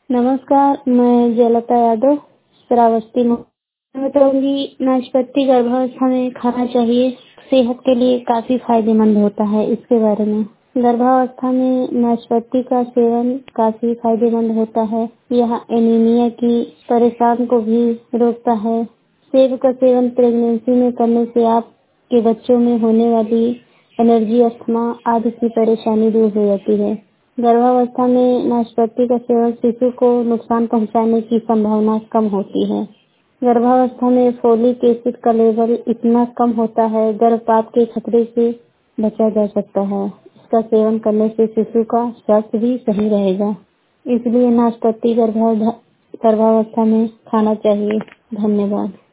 नमस्कार, मैं जयलता यादव श्रावस्ती में बताऊंगी। नाशपाती गर्भावस्था में खाना चाहिए, सेहत के लिए काफी फायदेमंद होता है। इसके बारे में गर्भावस्था में नाशपाती का सेवन काफी फायदेमंद होता है। यह एनीमिया की परेशान को भी रोकता है। सेब का सेवन प्रेगनेंसी में करने से आपके बच्चों में होने वाली एलर्जी, अस्थमा आदि की परेशानी दूर हो जाती है। गर्भावस्था में नाशपाती का सेवन शिशु को नुकसान पहुंचाने की संभावना कम होती है। गर्भावस्था में फोलिक एसिड का लेवल इतना कम होता है, गर्भपात के खतरे से बचा जा सकता है। इसका सेवन करने से शिशु का स्वास्थ्य भी सही रहेगा। इसलिए नाशपाती गर्भावस्था में खाना चाहिए। धन्यवाद।